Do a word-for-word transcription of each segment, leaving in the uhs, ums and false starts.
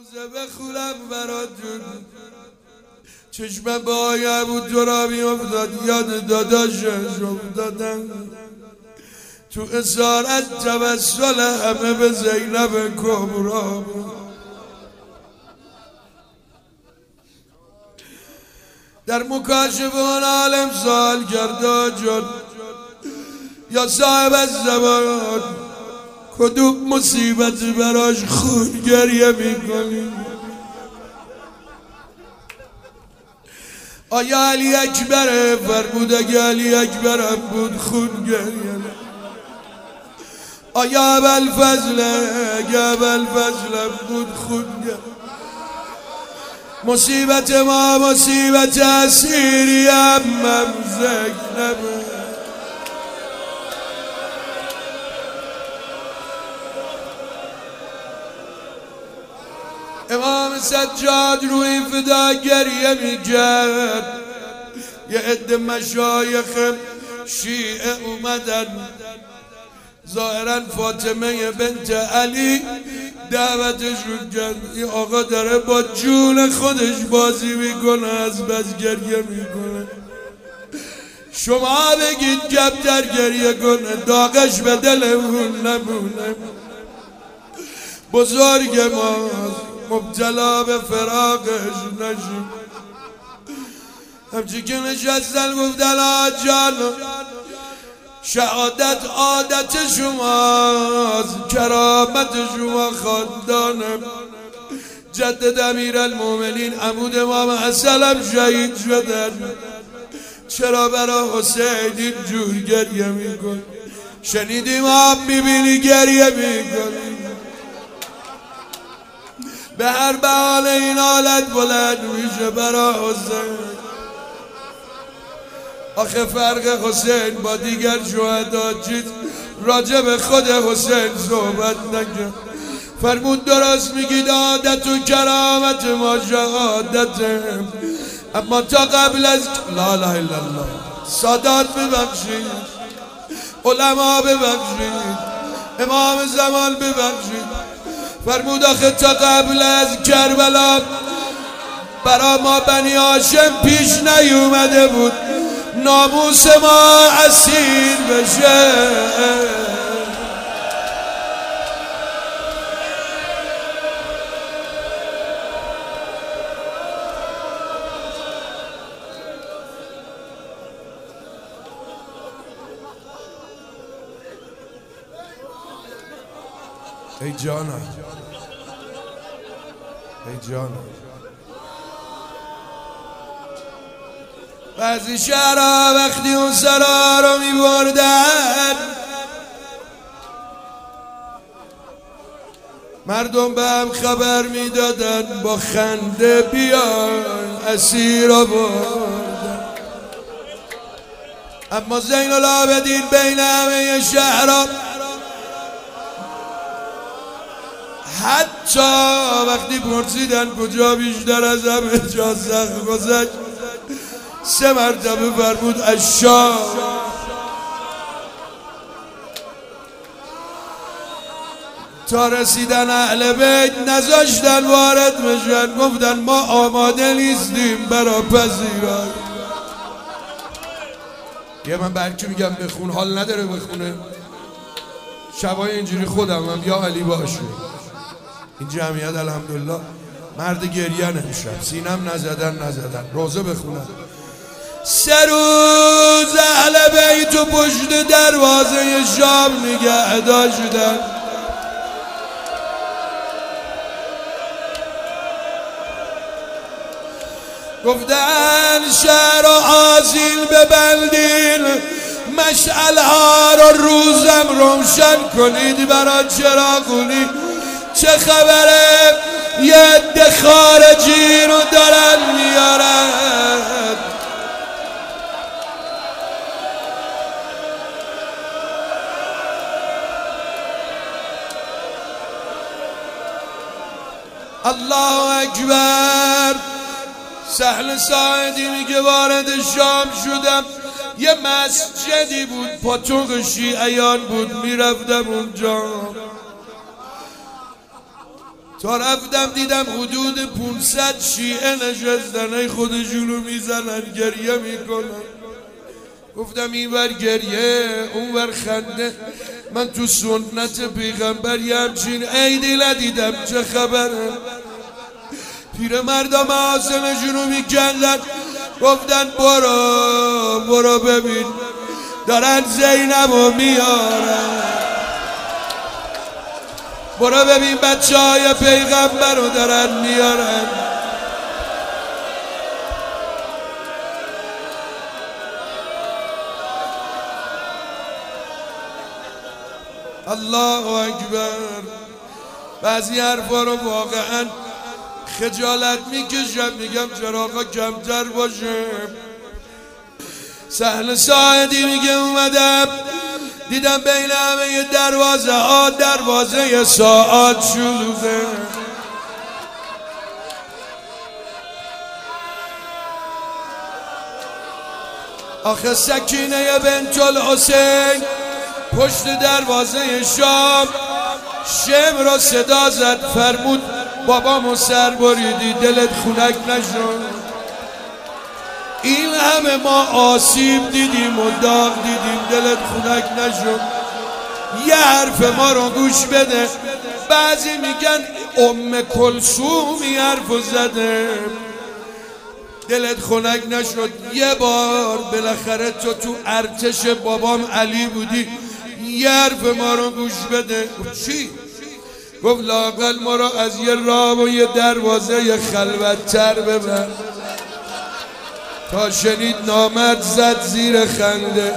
روزه بخونم براتون چشم بایم و تو را بیافتاد یاد داداشش افتادم تو اسارت توسل همه به زینب کبرا در مکاشفه آن عالم سال کرده جد یا صاحب الزمان کدوم مصیبت براش خون گریه میکنی آیا علی اکبره فرمود اگه علی اکبرم بود خون گریه آیا ابوالفضله اگه ابوالفضلم بود خون گریه مصیبت ما مصیبت اسیری امم زینبه امام سجاد روی فدا گریه میکرد یه عده مشایخ شیعه اومدن ظاهرا فاطمه بنت علی دعوتشون کرد این آقا داره با جون خودش بازی میکنه از بس گریه میکنه شما بگید کمتر گریه کنه داغش به دلمون نمونه بزرگ ما مبتلا به فراقش نشیم همچی که نشستن گفتن آجان شهادت عادت شماست کرامت شما خاندانم جدد امیر المومنین عمود امام حسن هم شهید شدن چرا برای حسین این جور گریه میکن شنیدیم آب میبینی گریه میکنی به هر بحال این حالت بلند میشه برای حسین آخه فرق حسین با دیگر شهدا چیز راجع به خود حسین صحبت نکرد فرمود درست میگید عادت و کرامت ما شهادت اما تا قبل از لا اله الا الله سادات ببخشید علما ببخشید امام زمان ببخشید فرمود آخه تا قبل از کربلا برا ما بنی هاشم پیش نیومده بود ناموس ما اسیر بشه ای جانم ای جانم بعضی شهرها وقتی اون سرا رو می بردن مردم به هم خبر می دادن با خنده بیان اسیر رو بردن اما زین العابدین بین همه شهرها حتی وقتی پرسیدن کجا بیشتر از همه جا سخت گذشت سه مرتبه فرمود الشام تا رسیدن اهل بیت نذاشتن وارد بشن گفتن ما آماده نیستیم برا پذیرایی یه من برکی میگم بخون حال نداره بخونه شبای اینجوری خودم هم یا علی باشه این جمعیت الحمدلله مرد گریه نمیشن سینم نزدن نزدن روزه بخونن سه روز اهل بیت و پشت دروازه شام نگه داشتن گفتن شهر و آذین ببندین مشعل ها رو روزم روشن کنید برای چراغونی چه خبره یه عده خارجی رو دارن میارن الله اکبر سهل ساعدی میگه وارد شام شدم یه مسجدی بود پاتوق شیعیان بود میرفتم اونجا تا رفتم دیدم حدود پونصد شیعه نشستن، ای خودشونو میزنن گریه میکنن. گفتم این ور گریه اون ور خنده، من تو سنت پیغمبر یه همچین عیدی ندیدم، چه خبره؟ پیر مردا معاصمشونو میکندن، گفتن برو برو ببین دارن زینبو میارن، برو ببین بچه های پیغمبر رو دارن میارن. الله اکبر. بعضی حرفا رو واقعا خجالت میکشم، میگم چرا آقا کمتر باشه. سهل ساعدی میگه اومدم دیدم بین همه دروازه ها دروازه ساعات شلوغه. آخه سکینه بنت الحسین پشت دروازه شام شم را صدا زد، فرمود بابامو سر بریدی دلت خنک نشد. این همه ما آسیب دیدیم و داغ دیدیم دلت خنک نشد. یه حرف ما رو گوش بده. بعضی میگن ام کلثوم این حرفو زده دلت خنک نشد. یه بار بالاخره تو تو ارتش بابام علی بودی، یه حرف ما رو گوش بده. چی؟ گفت لااقل ما رو از یه راه و یه دروازه یه خلوت‌تر ببر. تا شنید نامرد زد زیر خنده،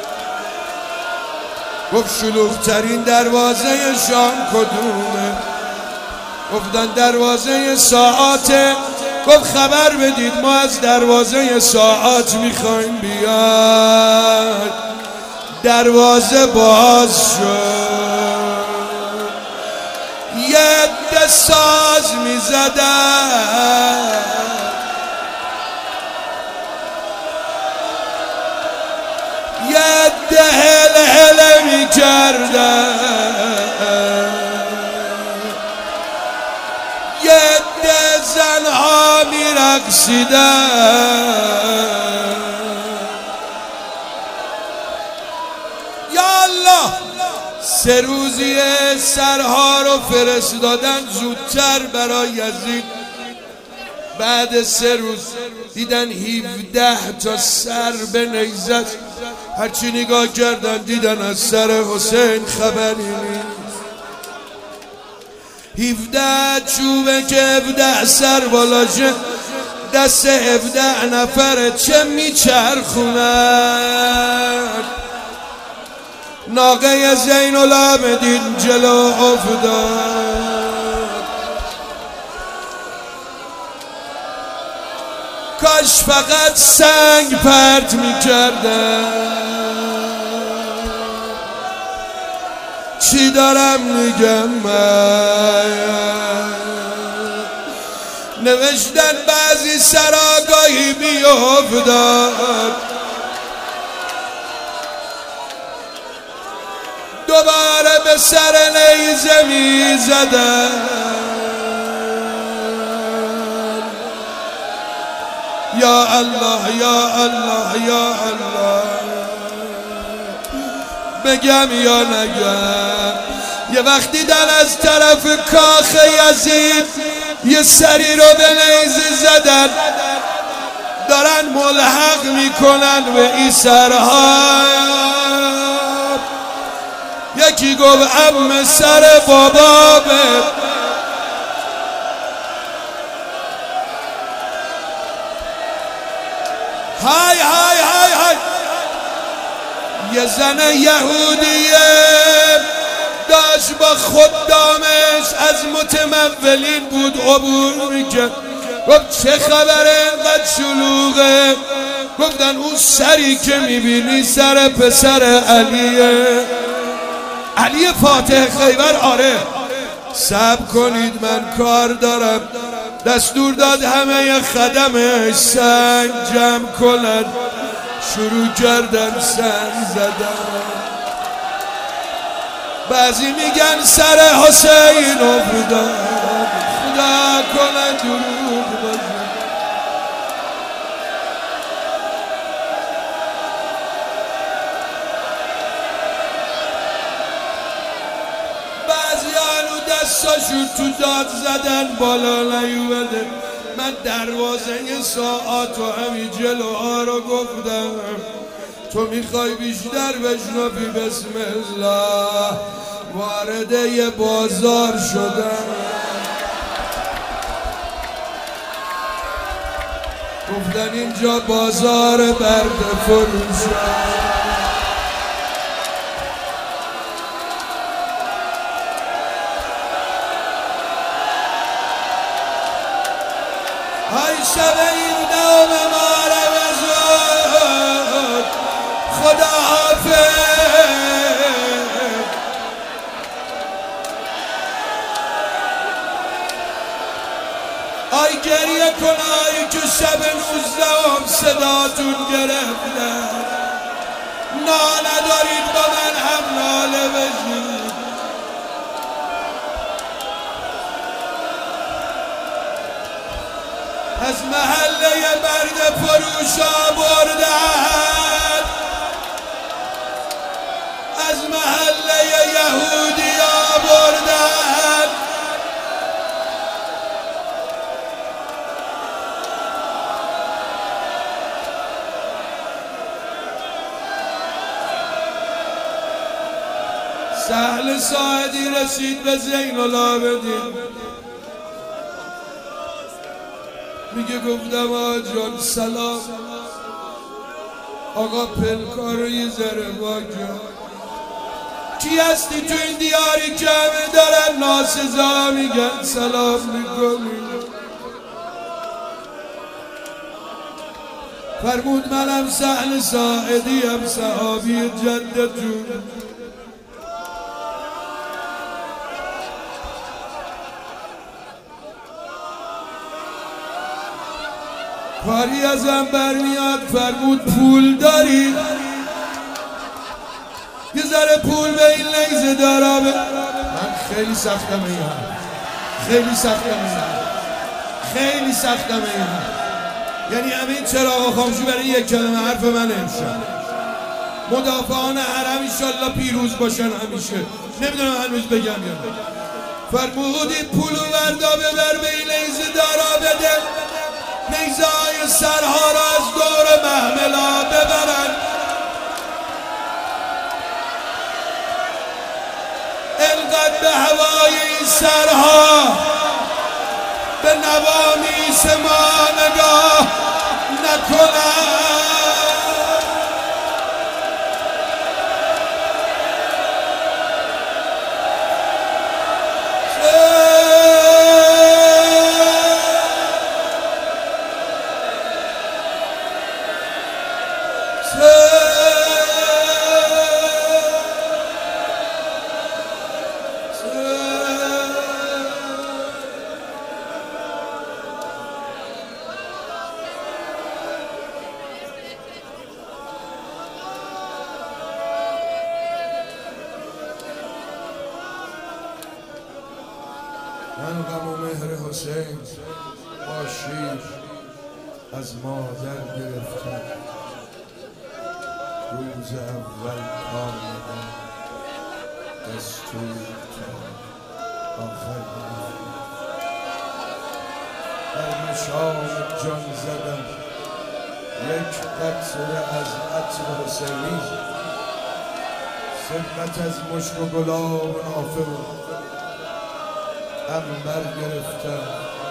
گفت شلوغ‌ترین دروازه شام کدومه؟ گفتن دروازه ساعاته. گفت خبر بدید ما از دروازه ساعات میخوایم بیاد. دروازه باز شد، یه عده ساز میزدن، یه عده هل هل میکردن، یه عده زنها میرقصیدن. سه روزیه سرها رو فرستادن زودتر برای یزید. بعد سه روز دیدن هفده تا سر به نیزه، هرچی نگاه کردن دیدن از سر حسین خبری نیست. هفده چوبه که هفده سر بالاشه، دست هفده نفره چه میچرخونن. ناقه زین العابدین جلو افتاد، کاش فقط سنگ پرت میکردن. چی دارم میگم من؟ نوشتن بعضی سراگاهی بیافتاد، دوباره به سر نیزه می زدن. یا الله یا الله یا الله، بگم یا نگم؟ یه وقتی دیدن از طرف کاخ یزید یه سری رو به نیزه زدن، دارن ملحق میکنن به این سرها. یکی گفت عم سر بابا به، های های های های. یه زن یهودیه داشت با خدامش از متمولین بود عبور میکرد. گفت چه خبره اینقدر شلوغه؟ گفتن اون سری که میبینی سر پسر علیه، علی فاتح خیبر. آره صبر کنید من کار دارم. دستور داد همه خدمش سنگ جمع کنن، شروع کردن سنگ زدن. بعضی میگن سر حسین افتاد، خدا کنه دروغ باشه. بعضیانو دستاشون تو داد زدن بالا نیومده. من دروازه ساعت و همین جلوها رو گفتم تو میخوای بیشتر بشنفی بسم الله وارد یه بازار شدم. گفتن اینجا بازار برد فروش های شب این دوم ماره بزرگ خدا حافظ. آی گریه کنای که شب نوزدهم صداتون گرفته. نا ندارید با من هم ناله بشید. از محله برد فروشا بردن. از محله یهودیا بردن. سهل ساعدی رسید به زین العابدین. میگه گفتم آقا جان سلام. آقا پلکار یه ذره واجا کی هستی تو این دیاری که همه دارن ناسزا میگن سلام میکنی. فرمود منم سهل ساعدی هم صحابی جدتون. کاری ازم برمیاد. فرمود پول داری؟ یه ذره پول به این نیزه دارم. من خیلی سختم این هم. خیلی سختم این هم. خیلی سختم این هم. یعنی همین چراغ خاموشی برای یک کلمه حرف من امشب. مدافعان حرم انشالله پیروز باشن همیشه. نمیدونم هنوز بگم یا نه. فرمودی پولو وردا ببر به این نیزه دارا بده. نیزه های سرها را از دور محملا ببرن. انقدر به هوای این سرها به نوامیس ما نگاه نکنن. من غم و مهر حسین با شیر از مادر گرفتم. روز اول کامیدم دستور تا آخر گرفتم. در مشام جان زدم یک قطره از عطر حسینی. سبقت از مشک و گلاب و نافه بود عنبر گرفتم.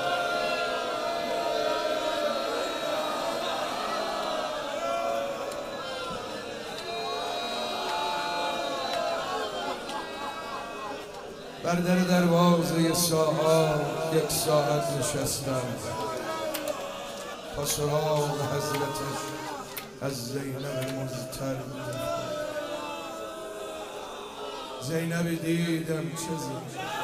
بر در دروازه ساعت یک ساعت نشستم تا سراغ حضرتش از زینب مضطر. زینب دیدم چه زد